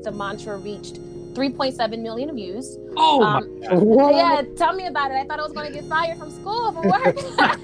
week, the mantra reached 3.7 million views. Oh my What? Yeah, tell me about it. I thought I was going to get fired from school for work.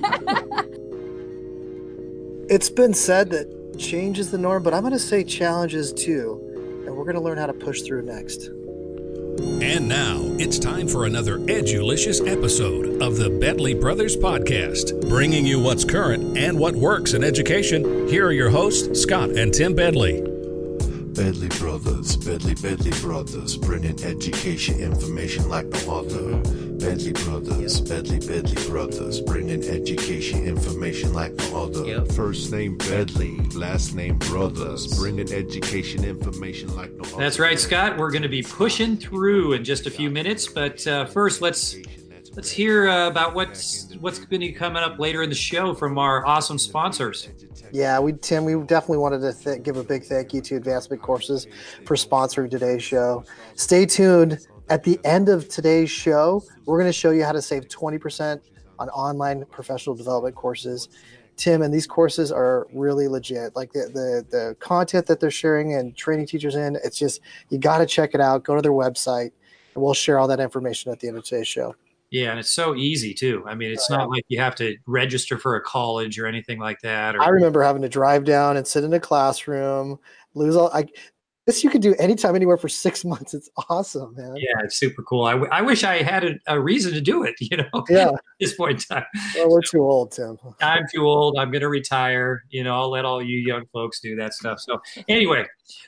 It's been said that change is the norm, but I'm going to say challenges too. And we're going to learn how to push through next. And now it's time for another edulicious episode of the Bedley Brothers Podcast, bringing you what's current and what works in education. Here are your hosts, Scott and Tim Bedley. Bedley Brothers, Bedley Brothers, bringing education information like no other. Bedley Brothers, Bedley Brothers, bringing education information like no other. First name Bedley, last name Brothers, bringing education information like no other. That's right, Scott. We're going to be pushing through in just a few minutes, but first let's hear about what's going to be coming up later in the show from our awesome sponsors. Yeah, Tim, we definitely wanted to give a big thank you to Advancement Courses for sponsoring today's show. Stay tuned. At the end of today's show, we're going to show you how to save 20% on online professional development courses. Tim, and these courses are really legit. Like the content that they're sharing and training teachers in, it's just, you got to check it out. Go to their website, and we'll share all that information at the end of today's show. Yeah, and it's so easy too. I mean, it's not like you have to register for a college or anything like that. I remember having to drive down and sit in a classroom, this you could do anytime, anywhere for 6 months. It's awesome, man. Yeah, it's super cool. I wish I had a reason to do it, Yeah. at this point in time. Well, we're too old, Tim. I'm too old. I'm going to retire. I'll let all you young folks do that stuff. So anyway,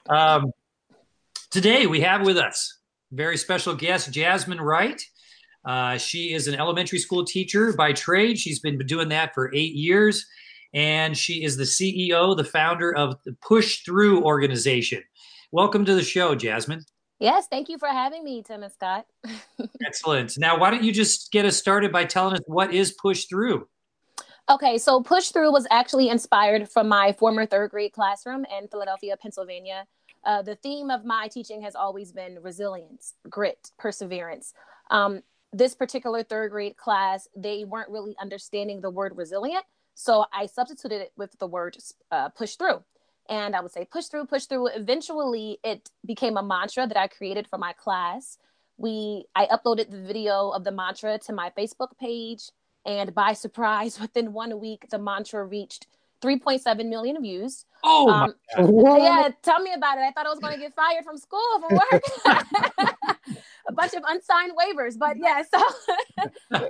today we have with us very special guest, Jasmine Wright. She is an elementary school teacher by trade. She's been doing that for 8 years, and she is the CEO, the founder of the Push Through organization. Welcome to the show, Jasmine. Yes, thank you for having me, Tim and Scott. Excellent. Now, why don't you just get us started by telling us what is Push Through? Okay, so Push Through was actually inspired from my former third grade classroom in Philadelphia, Pennsylvania. The theme of my teaching has always been resilience, grit, perseverance. This particular third grade class, they weren't really understanding the word resilient. So I substituted it with the word push through. And I would say push through, push through. Eventually, it became a mantra that I created for my class. I uploaded the video of the mantra to my Facebook page. And by surprise, within 1 week, the mantra reached 3.7 million views. Oh, my God. Yeah, tell me about it. I thought I was going to get fired from school for work. A bunch of unsigned waivers, but yeah, so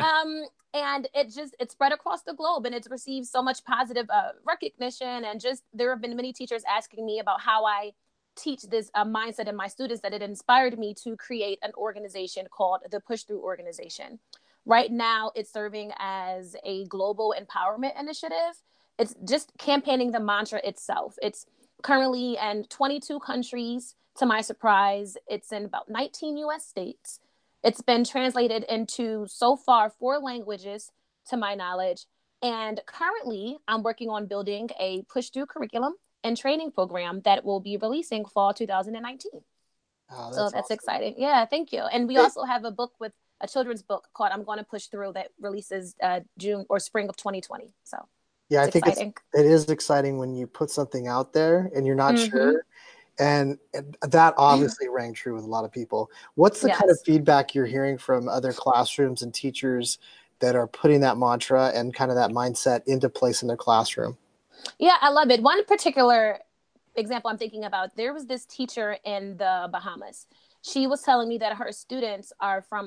and it spread across the globe, and it's received so much positive recognition, and just there have been many teachers asking me about how I teach this mindset in my students, that it inspired me to create an organization called the Push Through organization. Right now, it's serving as a global empowerment initiative. It's just campaigning the mantra itself. It's currently in 22 countries. To my surprise, it's in about 19 U.S. states. It's been translated into, so far, 4 languages, to my knowledge. And currently, I'm working on building a push-through curriculum and training program that will be releasing fall 2019. Oh, so that's awesome. Exciting. Yeah, thank you. And we also have a children's book called I'm Going to Push Through that releases June or spring of 2020. So yeah, I think it is exciting when you put something out there and you're not sure. And that obviously rang true with a lot of people. What's the kind of feedback you're hearing from other classrooms and teachers that are putting that mantra and kind of that mindset into place in their classroom? Yeah, I love it. One particular example I'm thinking about, there was this teacher in the Bahamas. She was telling me that her students are from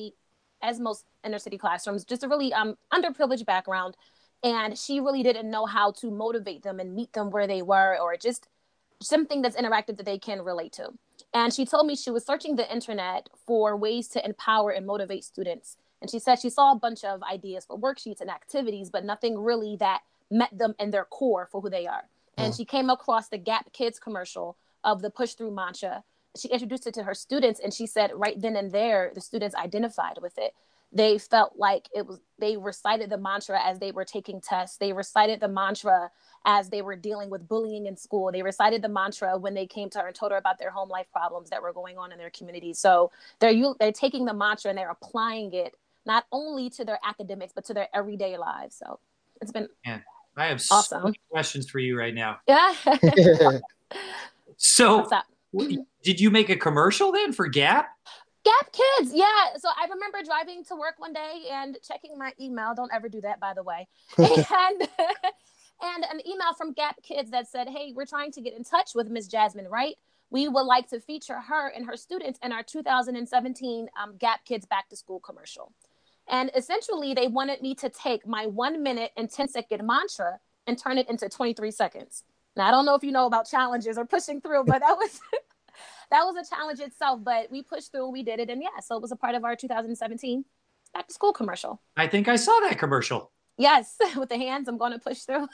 as most inner city classrooms, just a really underprivileged background. And she really didn't know how to motivate them and meet them where they were, or just something that's interactive that they can relate to. And she told me she was searching the internet for ways to empower and motivate students. And she said she saw a bunch of ideas for worksheets and activities, but nothing really that met them in their core for who they are. And she came across the Gap Kids commercial of the Push Through mantra. She introduced it to her students, and she said right then and there, the students identified with it. They felt like they recited the mantra as they were taking tests. They recited the mantra as they were dealing with bullying in school. They recited the mantra when they came to her and told her about their home life problems that were going on in their community. So they're taking the mantra and they're applying it not only to their academics, but to their everyday lives. So it's been I have awesome. so many questions for you right now. Yeah. So Did you make a commercial then for Gap? Gap Kids, yeah. So I remember driving to work one day and checking my email. Don't ever do that, by the way. And and an email from Gap Kids that said, "Hey, we're trying to get in touch with Miss Jasmine Wright. We would like to feature her and her students in our 2017 Gap Kids Back to School commercial." And essentially, they wanted me to take my 1 minute and 10-second mantra and turn it into 23 seconds. Now, I don't know if you know about challenges or pushing through, but that was that was a challenge itself. But we pushed through, we did it, and yeah, so it was a part of our 2017 Back to School commercial. I think I saw that commercial. Yes, with the hands, I'm going to push through.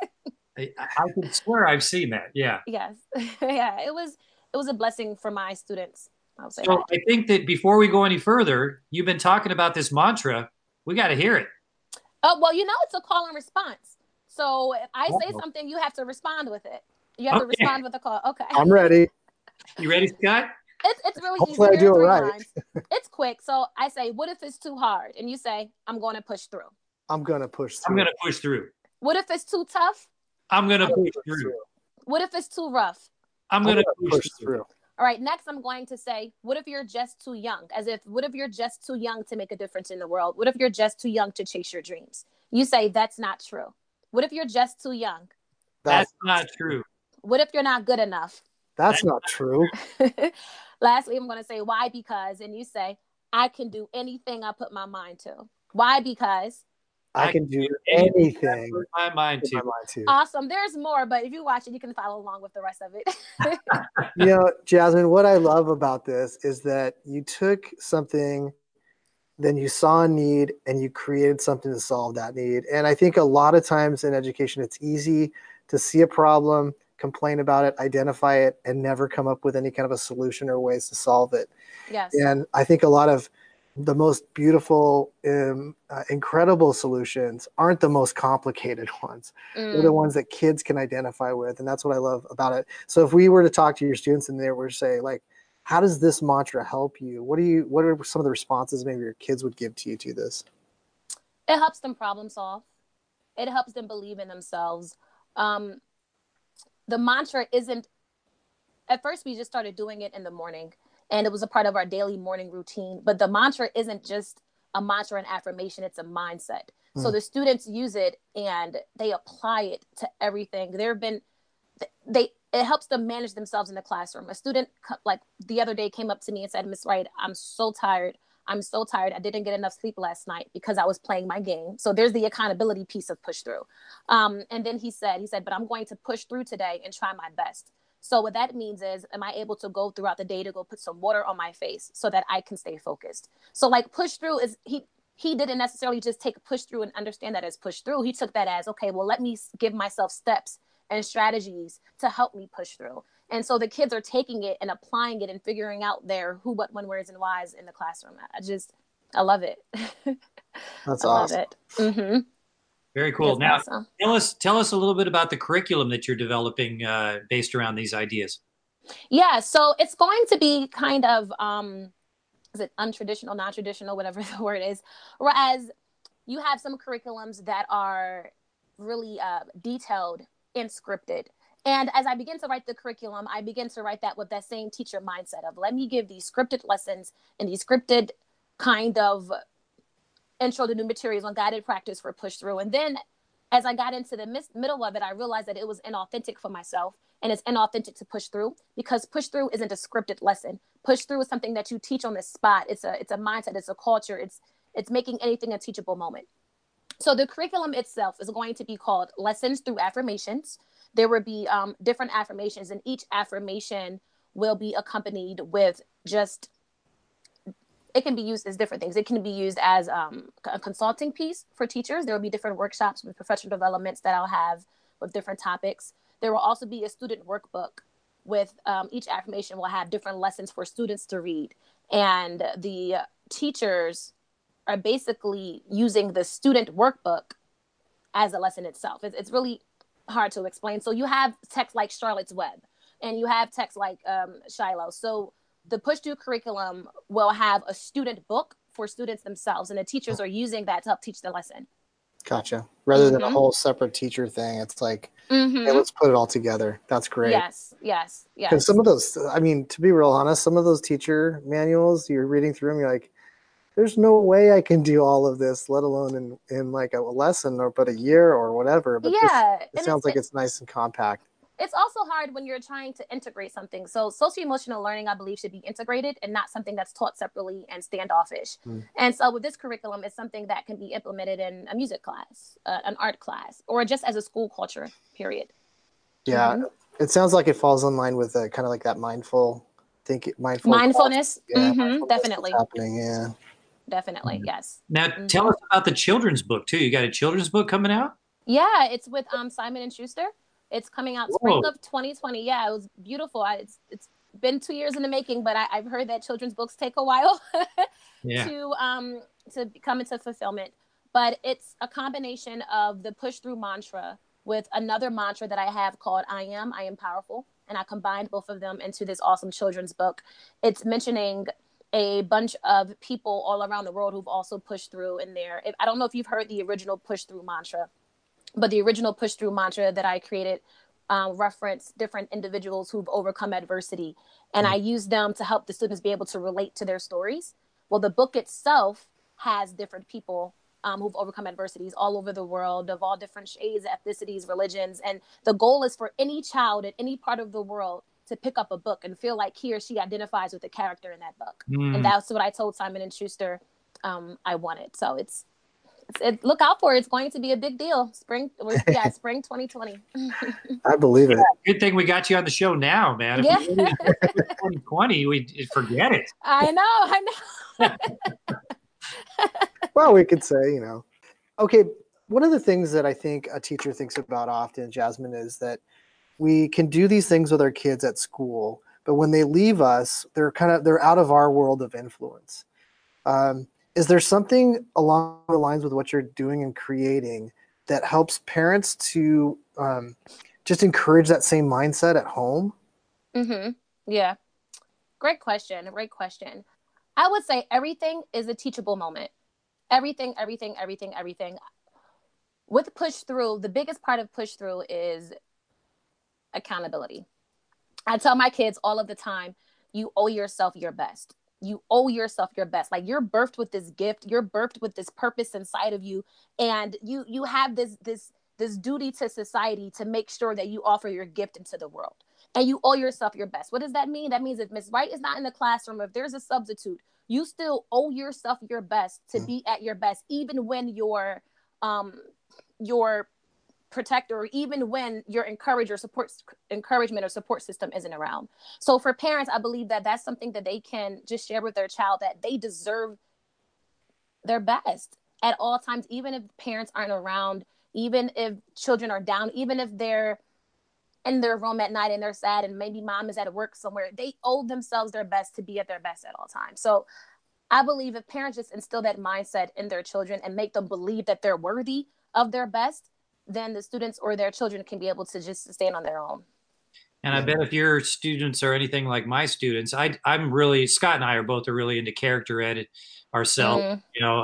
I can swear I've seen that. Yeah. Yes, yeah, it was a blessing for my students. I'll say So that. I think that before we go any further, you've been talking about this mantra. We got to hear it. Oh, well, it's a call and response. So if I say something, you have to respond with it. You have to respond with a call. Okay. I'm ready. You ready, Scott? It's really Hopefully easy. I do it There are 3 right. lines. It's quick. So I say, what if it's too hard? And you say, I'm going to push through. I'm gonna push through. I'm going to push through. What if it's too tough? I'm going to I'm gonna push through. What if it's too rough? I'm going to push through. All right, next I'm going to say, what if you're just too young? What if you're just too young to make a difference in the world? What if you're just too young to chase your dreams? You say, that's not true. What if you're just too young? That's not true. What if you're not good enough? That's not true. Lastly, I'm going to say, why? Because, and you say, I can do anything I put my mind to. Why? Because I can do anything. Put my mind in to. my mind to. awesome. There's more, but if you watch it, you can follow along with the rest of it. You know, Jasmine, what I love about this is that you took something, then you saw a need and you created something to solve that need. And I think a lot of times in education, it's easy to see a problem, complain about it, identify it, and never come up with any kind of a solution or ways to solve it. Yes. And I think a lot of the most beautiful, incredible solutions aren't the most complicated ones. They're the ones that kids can identify with. And that's what I love about it. So if we were to talk to your students and they were to say, like, how does this mantra help you? What are some of the responses maybe your kids would give to you to this? It helps them problem solve. It helps them believe in themselves. The mantra isn't, at first we just started doing it in the morning and it was a part of our daily morning routine, but the mantra isn't just a mantra and affirmation, it's a mindset. So the students use it and they apply it to everything. It helps them manage themselves in the classroom. A student like the other day came up to me and said, Miss Wright, I'm so tired. I didn't get enough sleep last night because I was playing my game. So there's the accountability piece of push through. And then he said, but I'm going to push through today and try my best. So what that means is, am I able to go throughout the day to go put some water on my face so that I can stay focused? So like push through is, he didn't necessarily just take push through and understand that as push through. He took that as, okay, well, let me give myself steps and strategies to help me push through. And so the kids are taking it and applying it and figuring out their who, what, when, where's, and why's in the classroom. I love it. That's I awesome. love it. Mm-hmm. Very cool. That's Now, awesome. tell us a little bit about the curriculum that you're developing based around these ideas. Yeah, so it's going to be kind of, is it untraditional, non-traditional, whatever the word is. Whereas you have some curriculums that are really detailed and scripted. And as I begin to write the curriculum, I begin to write that with that same teacher mindset of, let me give these scripted lessons and these scripted kind of intro to new materials on guided practice for push through. And then as I got into the middle of it, I realized that it was inauthentic for myself and it's inauthentic to push through because push through isn't a scripted lesson. Push through is something that you teach on the spot. It's a mindset. It's a culture. It's making anything a teachable moment. So the curriculum itself is going to be called Lessons Through Affirmations. There will be different affirmations, and each affirmation will be accompanied with just, it can be used as different things. It can be used as a consulting piece for teachers. There will be different workshops with professional developments that I'll have with different topics. There will also be a student workbook with each affirmation will have different lessons for students to read. And the teachers are basically using the student workbook as a lesson itself. It's really hard to explain. So you have text like Charlotte's Web, and you have text like Shiloh. So the Push Through curriculum will have a student book for students themselves, and the teachers are using that to help teach the lesson. Gotcha. Rather than a Mm-hmm. whole separate teacher thing, it's like, hey, Mm-hmm. let's put it all together. That's great. Yes, yes, Because some yes. of those, I mean, to be real honest, some of those teacher manuals, you're reading through them, you're like, there's no way I can do all of this, let alone in like a lesson or but a year or whatever. But this, Yeah, it and sounds like it's nice and compact. it's also hard when you're trying to integrate something. So socio-emotional learning, I believe, should be integrated and not something that's taught separately and standoffish. Mm. And so with this curriculum, it's something that can be implemented in a music class, an art class, or just as a school culture, period. Yeah, Mm-hmm. it sounds like it falls in line with kind of like that mindful class. Mindfulness, Yeah, mm-hmm, mindfulness that's definitely. happening. Yeah. Definitely, yes. Now, tell Mm-hmm. us about the children's book too. You got a children's book coming out? Yeah, it's with Simon and Schuster. It's coming out Whoa. spring of 2020. Yeah, it was beautiful. It's been 2 years in the making, but I've heard that children's books take a while Yeah. to come into fulfillment. But it's a combination of the push through mantra with another mantra that I have called I am powerful. And I combined both of them into this awesome children's book. It's mentioning a bunch of people all around the world who've also pushed through in there. I don't know if you've heard the original push through mantra, but the original push through mantra that I created reference different individuals who've overcome adversity. And I use them to help the students be able to relate to their stories. Well, the book itself has different people who've overcome adversities all over the world of all different shades, ethnicities, religions. And the goal is for any child in any part of the world to pick up a book and feel like he or she identifies with the character in that book. And that's what I told Simon and Schuster I wanted. So look out for it. It's going to be a big deal. Spring 2020. I believe it. Good thing we got you on the show now, man. If Yeah. we waited until 2020, we'd forget it. I know. Well, we could say, okay. One of the things that I think a teacher thinks about often, Jasmine, is that we can do these things with our kids at school, but when they leave us, they're out of our world of influence. Is there something along the lines with what you're doing and creating that helps parents to just encourage that same mindset at home? Mm-hmm. Yeah. Great question. I would say everything is a teachable moment. Everything. With push through, the biggest part of push through is accountability. I tell my kids all of the time, you owe yourself your best. You owe yourself your best. Like, you're birthed with this gift, you're birthed with this purpose inside of you, and you have this duty to society to make sure that you offer your gift into the world. And you owe yourself your best. What does that mean? That means if Miss Wright is not in the classroom, if there's a substitute, you still owe yourself your best to be at your best, even when your protector, or even when your encouragement or support system isn't around. So for parents, I believe that that's something that they can just share with their child, that they deserve their best at all times, even if parents aren't around, even if children are down, even if they're in their room at night and they're sad and maybe mom is at work somewhere, they owe themselves their best to be at their best at all times. So I believe if parents just instill that mindset in their children and make them believe that they're worthy of their best, then the students or their children can be able to just stand on their own. And I bet if your students are anything like my students, I'm really, Scott and I are really into character ed ourselves,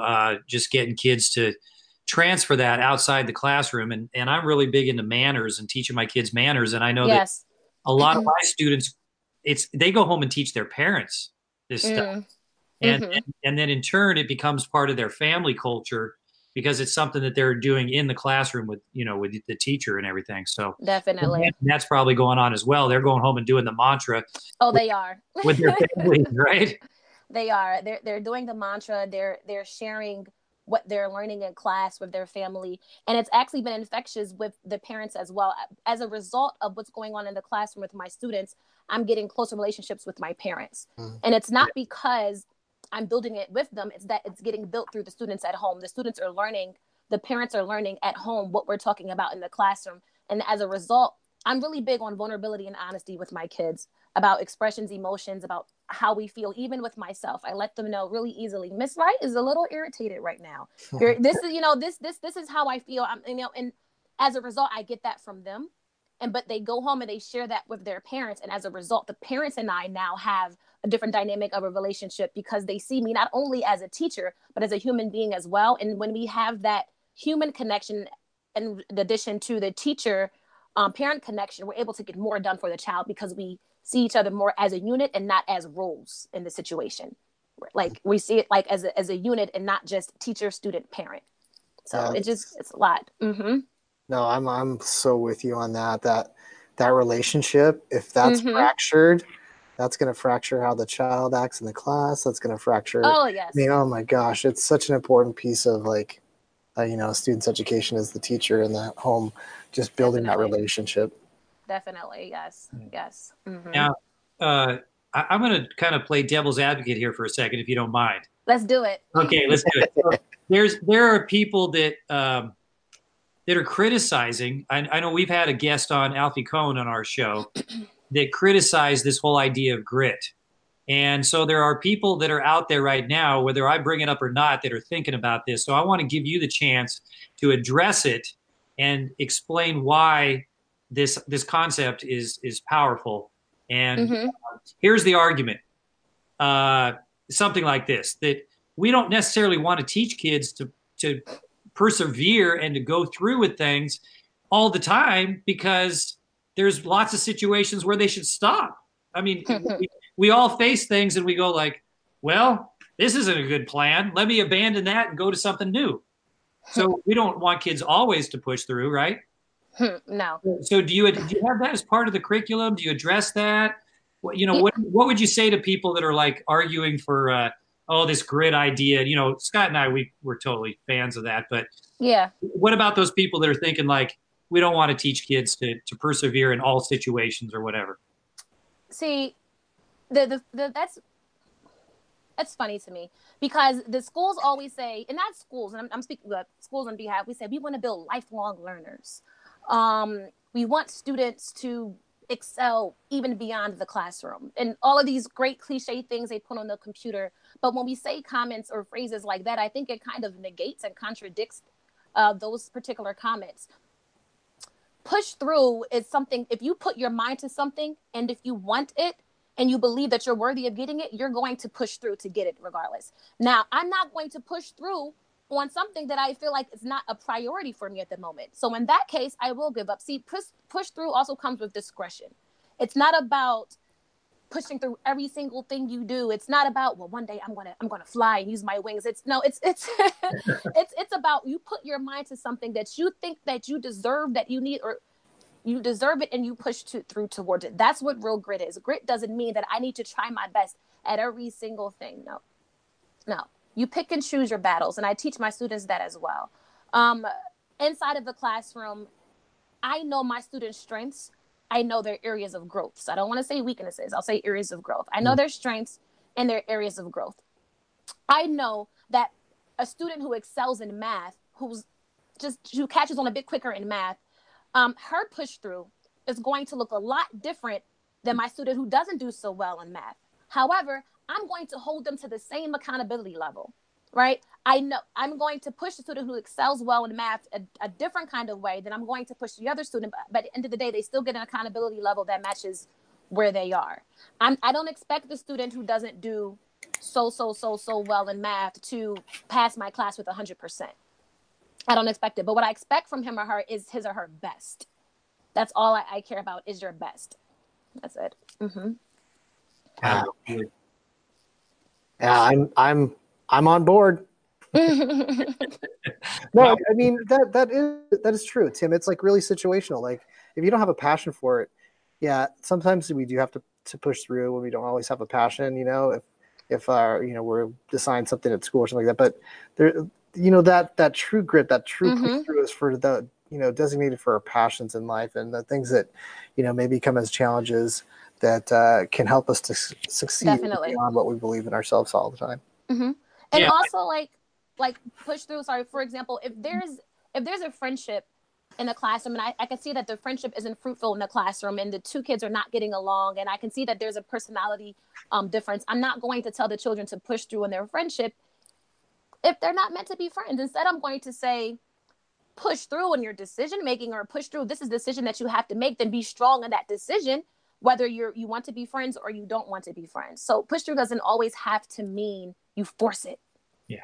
just getting kids to transfer that outside the classroom. And I'm really big into manners and teaching my kids manners. And I know that a lot of my students, they go home and teach their parents this stuff. And then in turn, it becomes part of their family culture, because it's something that they're doing in the classroom with the teacher and everything. So definitely, that's probably going on as well. They're going home and doing the mantra. Oh, they are with their families, right? They are. They're doing the mantra. They're sharing what they're learning in class with their family, and it's actually been infectious with the parents as well. As a result of what's going on in the classroom with my students, I'm getting closer relationships with my parents, and it's not because I'm building it with them. It's that it's getting built through the students at home. The students are learning, the parents are learning at home what we're talking about in the classroom. And as a result, I'm really big on vulnerability and honesty with my kids about expressions, emotions, about how we feel, even with myself. I let them know really easily, Miss Wright is a little irritated right now. This is how I feel. And as a result, I get that from them. But they go home and they share that with their parents. And as a result, the parents and I now have a different dynamic of a relationship, because they see me not only as a teacher, but as a human being as well. And when we have that human connection, in addition to the teacher parent connection, we're able to get more done for the child because we see each other more as a unit and not as roles in the situation. Like we see it like as a unit and not just teacher, student, parent. So it's a lot. Mm-hmm. No, I'm so with you on that relationship. If that's fractured, that's going to fracture how the child acts in the class. That's going to fracture. Oh, yes. I mean, oh my gosh, it's such an important piece of like, a student's education as the teacher in that home, just building that relationship. Definitely, yes, yes. Mm-hmm. Now, I'm going to kind of play devil's advocate here for a second, if you don't mind. Let's do it. Okay, let's do it. There are people that are criticizing. I know we've had a guest on, Alfie Cohn, on our show that criticized this whole idea of grit. And so there are people that are out there right now, whether I bring it up or not, that are thinking about this. So I want to give you the chance to address it and explain why this concept is powerful. And here's the argument. Something like this, that we don't necessarily want to teach kids to persevere and to go through with things all the time, because there's lots of situations where they should stop. I mean, we all face things and we go like, well, this isn't a good plan. Let me abandon that and go to something new. So we don't want kids always to push through, right? No. So do you have that as part of the curriculum? Do you address that? What would you say to people that are like arguing for, this grit idea? Scott and I, we're totally fans of that. But yeah, what about those people that are thinking like, we don't want to teach kids to persevere in all situations or whatever? See, that's funny to me, because the schools always say, and not schools, and I'm speaking about schools on behalf, we say we want to build lifelong learners. We want students to excel even beyond the classroom, and all of these great cliche things they put on the computer. But when we say comments or phrases like that, I think it kind of negates and contradicts those particular comments. Push through is something, if you put your mind to something and if you want it and you believe that you're worthy of getting it, you're going to push through to get it regardless. Now, I'm not going to push through on something that I feel like is not a priority for me at the moment. So in that case, I will give up. See, push through also comes with discretion. It's not about pushing through every single thing you do. It's not about, well, one day I'm gonna fly and use my wings. It's it's about you put your mind to something that you think that you deserve, that you need, or you deserve it, and you push through towards it. That's what real grit is. Grit doesn't mean that I need to try my best at every single thing. No. You pick and choose your battles, and I teach my students that as well. Inside of the classroom, I know my students' strengths. I know their areas of growth. So I don't want to say weaknesses. I'll say areas of growth. I know their strengths and their areas of growth. I know that a student who excels in math, who catches on a bit quicker in math, her push through is going to look a lot different than my student who doesn't do so well in math. However, I'm going to hold them to the same accountability level, right? I know I'm going to push the student who excels well in math a different kind of way than I'm going to push the other student. But at the end of the day, they still get an accountability level that matches where they are. I don't expect the student who doesn't do so well in math to pass my class with 100%. I don't expect it. But what I expect from him or her is his or her best. That's all I care about, is your best. That's it. Mm-hmm. Yeah, I'm on board. No, I mean that is true, Tim. It's like really situational. Like if you don't have a passion for it, yeah, sometimes we do have to push through when we don't always have a passion. If we're assigned something at school or something like that. But there, that true grit, that true push through is for the designated for our passions in life and the things that may become as challenges that can help us to succeed beyond what we believe in ourselves all the time. Mm-hmm. And also like push through. Sorry, for example, if there's a friendship in a classroom and I can see that the friendship isn't fruitful in the classroom and the two kids are not getting along and I can see that there's a personality difference, I'm not going to tell the children to push through in their friendship if they're not meant to be friends. Instead, I'm going to say, push through in your decision making, or push through. This is a decision that you have to make. Then be strong in that decision, whether you want to be friends or you don't want to be friends. So push through doesn't always have to mean you force it. Yeah.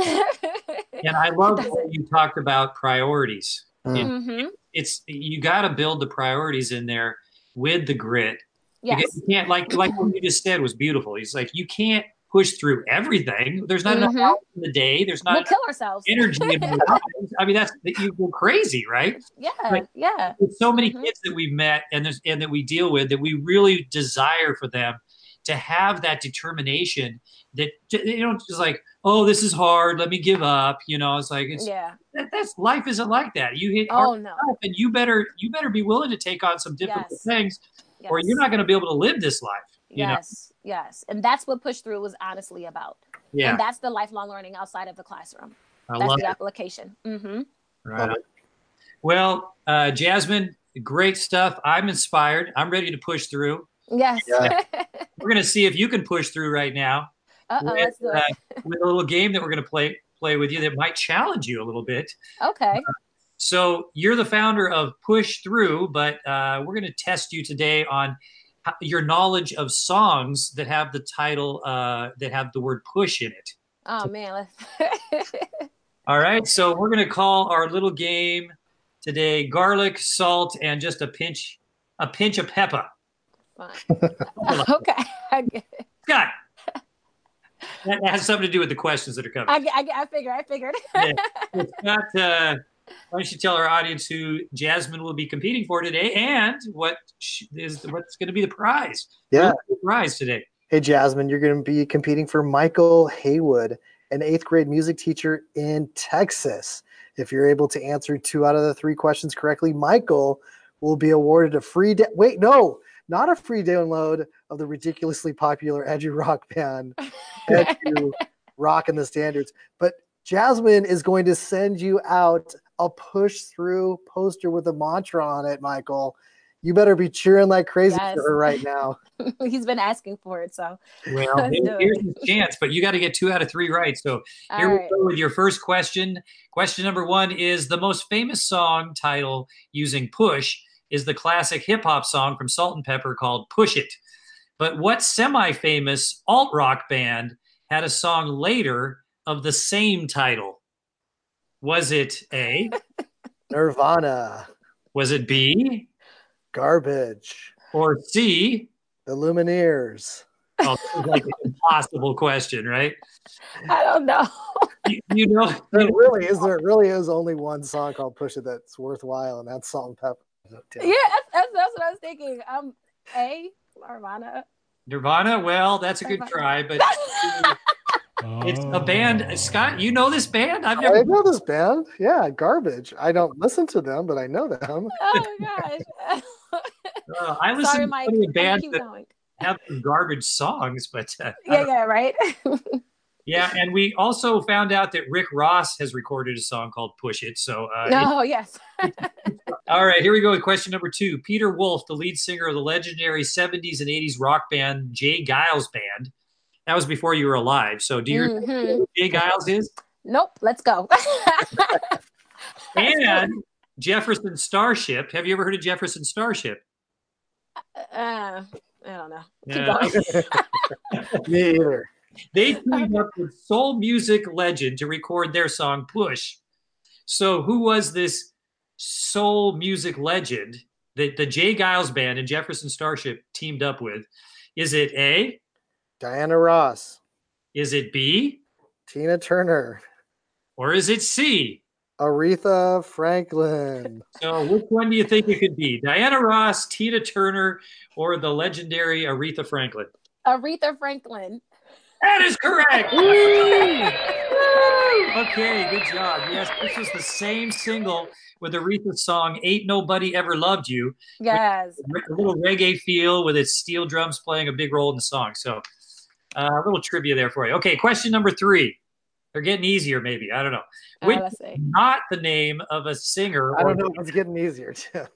And I love when you talked about priorities. Mm-hmm. You got to build the priorities in there with the grit. Because Yes. you can't, like what you just said was beautiful. He's like, you can't push through everything. There's not enough hours in the day. There's not We'll enough kill ourselves. energy in our lives. I mean, you go crazy, right? Yeah, Like, yeah. there's so many kids that we've met and that we deal with that we really desire for them to have that determination that just like, oh, this is hard, let me give up. It's like that's life isn't like that. You hit hard stuff, and you better be willing to take on some difficult things, or you're not going to be able to live this life. Yes. And that's what Push Through was honestly about. Yeah. And that's the lifelong learning outside of the classroom. That's the application. Mm-hmm. Right. Well, Jasmine, great stuff. I'm inspired. I'm ready to push through. Yes. Yeah. We're going to see if you can push through right now. Let's do it. With a little game that we're going to play with you that might challenge you a little bit. Okay. So you're the founder of Push Through, but we're going to test you today on your knowledge of songs that have the title that have the word push in it. Oh man. All right. So we're going to call our little game today garlic, salt, and just a pinch of pepper. Fine. Okay. Scott. That has something to do with the questions that are coming. I figured. Yeah. Scott, why don't you tell our audience who Jasmine will be competing for today and what's going to be the prize? Yeah. The prize today. Hey, Jasmine, you're going to be competing for Michael Haywood, an 8th grade music teacher in Texas. If you're able to answer 2 out of the 3 questions correctly, Michael will be awarded a free not a free download of the ridiculously popular edgy rock band, Edgy Rock and the Standards. But Jasmine is going to send you out a push through poster with a mantra on it, Michael. You better be cheering like crazy for her right now. He's been asking for it, so. Well, here's his chance, but you got to get 2 out of 3 right. So here we go with your first question. Question number 1 is the most famous song title using push is the classic hip-hop song from Salt-N-Pepa called Push It. But what semi-famous alt-rock band had a song later of the same title? Was it A? Nirvana. Was it B? Garbage. Or C? The Lumineers. Oh, this is like an impossible question, right? I don't know. There really is only one song called Push It that's worthwhile, and that's Salt-N-Pepa. Yeah, that's what I was thinking. A, Nirvana. Well, that's a good try, but it's a band. Scott, you know this band? I know this band. Yeah, Garbage. I don't listen to them, but I know them. Oh my gosh. I listen to a band that going. have some garbage songs, but yeah, right. Yeah, and we also found out that Rick Ross has recorded a song called Push It. So yes. All right, here we go with question number 2. Peter Wolf, the lead singer of the legendary 70s and 80s rock band Jay Giles Band. That was before you were alive. So do you know who Jay Giles is? Nope, let's go. And Jefferson Starship. Have you ever heard of Jefferson Starship? I don't know. Keep going. Me either. They teamed up with soul music legend to record their song Push. So who was this soul music legend that the Jay Giles Band and Jefferson Starship teamed up with? Is it A? Diana Ross. Is it B? Tina Turner. Or is it C? Aretha Franklin. So which one do you think it could be? Diana Ross, Tina Turner, or the legendary Aretha Franklin? Aretha Franklin. That is correct. Okay, good job. Yes, this was the same single with Aretha's song "Ain't Nobody Ever Loved You." Yes. A little reggae feel with its steel drums playing a big role in the song. So a little trivia there for you. Okay, question number 3. They're getting easier, maybe. I don't know. Which is not the name of a singer. I don't know. It's getting easier, too.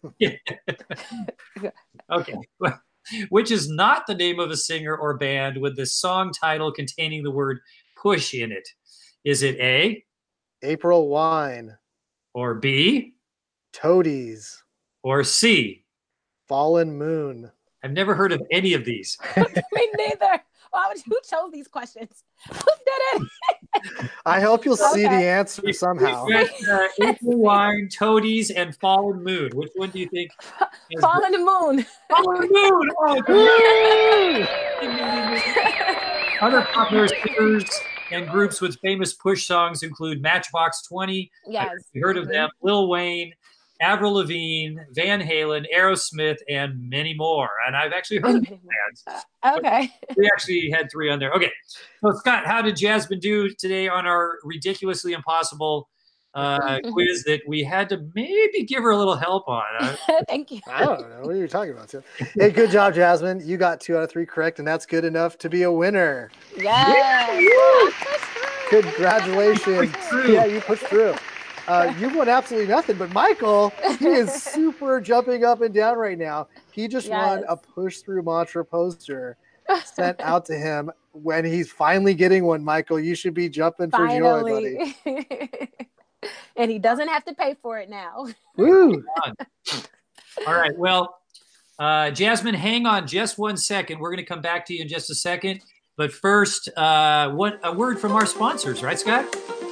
Okay. Which is not the name of a singer or band with the song title containing the word push in it. Is it A? April Wine. Or B? Toadies. Or C? Fallen Moon. I've never heard of any of these. Me neither. Why would you chose these questions? Who did it? I hope you'll see the Okay. answer somehow. We've got April Wine, Toadies, and Fallen Moon. Which one do you think? Fall in the moon. Fallen Moon! Oh, good. Ding, ding, ding, ding. Other popular singers and groups with famous push songs include Matchbox 20. Yes. You heard of them. Lil Wayne, Avril Lavigne, Van Halen, Aerosmith, and many more. And I've actually heard of these bands. Okay. We actually had 3 on there. Okay. So, Scott, how did Jasmine do today on our ridiculously impossible quiz that we had to maybe give her a little help on? Thank you. I don't know. What are you talking about, Tim? Hey, good job, Jasmine. You got 2 out of 3 correct, and that's good enough to be a winner. Yes. Congratulations. Yeah, you pushed through. You won absolutely nothing, but Michael, he is super jumping up and down right now. He just won a push through mantra poster sent out to him when he's finally getting one. Michael, you should be jumping for joy, buddy. And he doesn't have to pay for it now. Woo! All right. Well, Jasmine, hang on just 1 second. We're going to come back to you in just a second. But first, a word from our sponsors, right, Scott?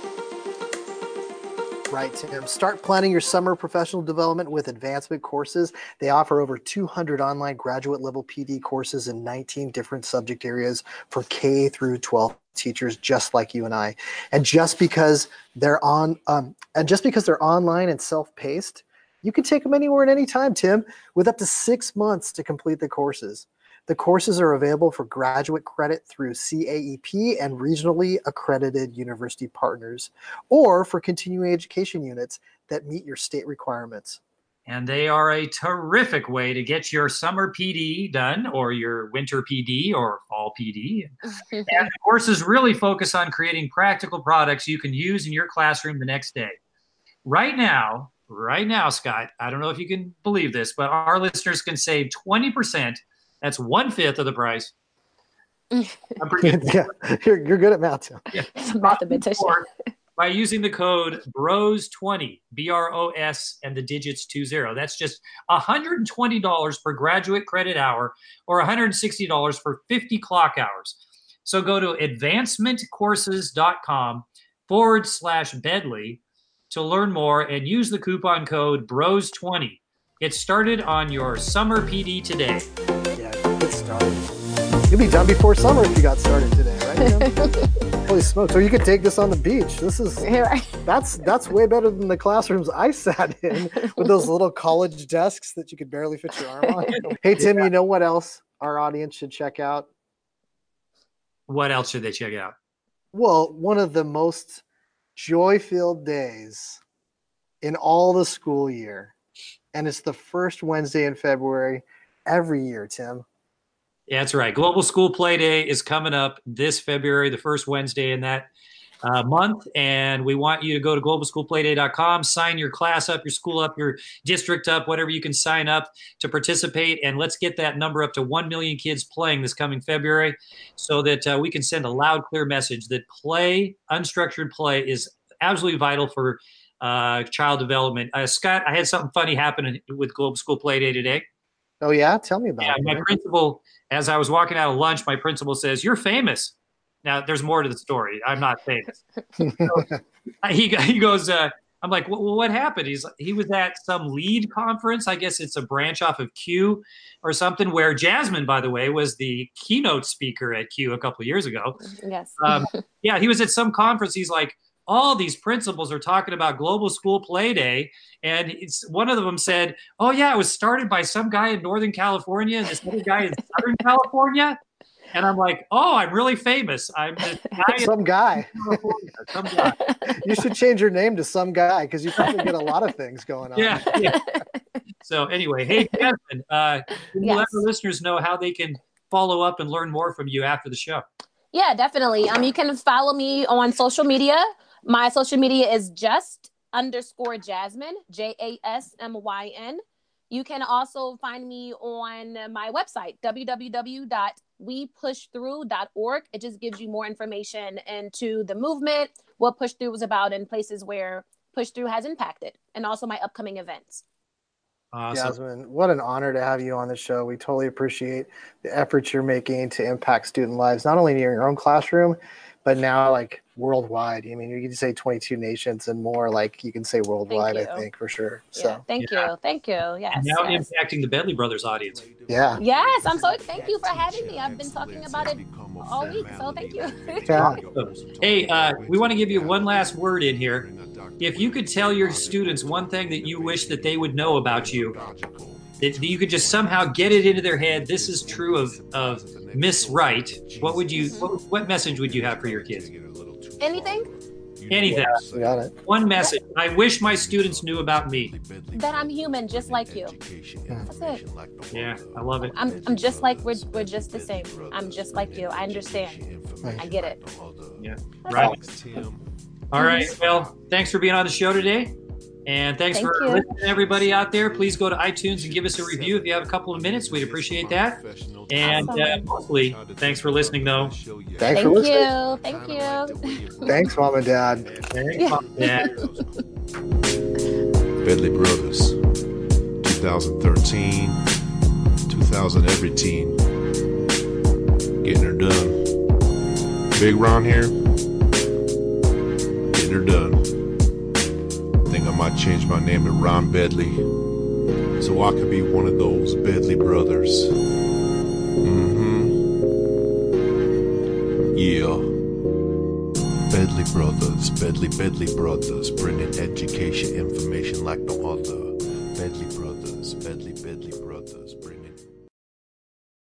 Right, Tim. Start planning your summer professional development with Advancement Courses. They offer over 200 online graduate level PD courses in 19 different subject areas for K through 12 teachers just like you and I. And just because they're online and self-paced, you can take them anywhere at any time, Tim, with up to 6 months to complete the courses. The courses are available for graduate credit through CAEP and regionally accredited university partners, or for continuing education units that meet your state requirements. And they are a terrific way to get your summer PD done, or your winter PD, or fall PD. And the courses really focus on creating practical products you can use in your classroom the next day. Right now, Scott, I don't know if you can believe this, but our listeners can save 20%. That's 1/5 of the price. I'm pretty good. Yeah, you're good at math, Tim. Yeah. It's a mathematician. By using the code BROS20, BROS, and the digits 20. That's just $120 per graduate credit hour, or $160 for 50 clock hours. So go to advancementcourses.com/Bedley to learn more and use the coupon code BROS20. Get started on your summer PD today. Yeah, get started. You'll be done before summer if you got started today, right, Tim? Holy smokes. So you could take this on the beach. This is that's way better than the classrooms I sat in with those little college desks that you could barely fit your arm on. Hey, Tim, you know what else our audience should check out? What else should they check out? Well, one of the most joy-filled days in all the school year. And it's the first Wednesday in February every year, Tim. Yeah, that's right. Global School Play Day is coming up this February, the first Wednesday in that month. And we want you to go to globalschoolplayday.com, sign your class up, your school up, your district up, whatever you can sign up to participate. And let's get that number up to 1 million kids playing this coming February, so that we can send a loud, clear message that play, unstructured play, is absolutely vital for child development. Scott, I had something funny happen with Global School Play Day today. Oh, yeah? Tell me about it. My principal, as I was walking out of lunch, my principal says, "You're famous." Now, there's more to the story. I'm not famous. So, he goes, I'm like, well, what happened? He was at some LEAD conference. I guess it's a branch off of Q or something, where Jasmine, by the way, was the keynote speaker at Q a couple of years ago. Yes. Yeah, he was at some conference. He's like, all these principals are talking about Global School Play Day. And one of them said, "Oh, yeah, it was started by some guy in Northern California and this other guy in Southern California." And I'm like, "Oh, I'm really famous. I'm this guy Some guy. Some guy." You should change your name to Some Guy, because you probably get a lot of things going on. Yeah. So anyway, hey, Jasmine, can you let the listeners know how they can follow up and learn more from you after the show? Yeah, definitely. You can follow me on social media. My social media is just_Jasmine, JASMYN. You can also find me on my website, www.wepushthrough.org. It just gives you more information into the movement, what Push Through is about, and places where Push Through has impacted, and also my upcoming events. Awesome. Jasmine, what an honor to have you on the show. We totally appreciate the efforts you're making to impact student lives, not only in your own classroom, but now like worldwide. I mean, you can say 22 nations and more, like you can say worldwide, I think, for sure. So Thank you. Yes. And now impacting the Bentley Brothers audience. yeah. Yes, I'm so thank you for having me. I've been talking about it all week, so thank you. Yeah. Hey, we want to give you one last word in here. If you could tell your students one thing that you wish that they would know about you, that you could just somehow get it into their head, this is true of Miss Wright, what message would you have for your kids? Anything? Anything. We got it. One message I wish my students knew about me. That I'm human, just like you. That's it. Yeah, I love it. I'm just like we're just the same. I'm just like you. I understand. I get it. Yeah. That's Right. All right. Well, thanks for being on the show today. And thanks for listening, everybody out there. Please go to iTunes and give us a review if you have a couple of minutes. We'd appreciate that. And mostly, thanks for listening, though. Thanks for listening. Thank you. Thanks, Mom and Dad. Thanks, Mom and Dad. Bedley Brothers, 2013, 2000 every teen. Getting her done. Big Ron here. Getting her done. Think I might change my name to Ron Bedley, so I could be one of those Bedley brothers. Yeah. Bedley Brothers, Bedley Brothers, bringing education information like no other. Bedley Brothers, Bedley Brothers, bringing